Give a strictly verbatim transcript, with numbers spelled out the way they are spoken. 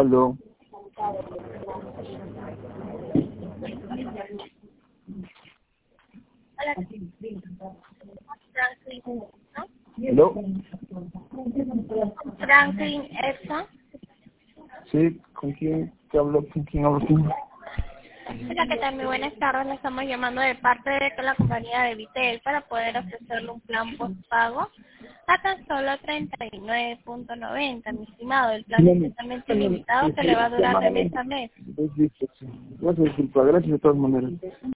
Aló. Hola, Franklin, ¿no? ¿Aló? Franklin Edson. Sí, ¿con quién te hablo? ¿Con quién hablo? ¿Quién? Hola, ¿qué tal? Muy buenas tardes. Le estamos llamando de parte de la compañía de Vitel para poder ofrecerle un plan postpago a tan solo treinta y nueve punto noventa, mi estimado. El plan es totalmente limitado que le va a durar de mes a mes. Es listo, sí. Gracias, disculpa. Gracias de todas maneras.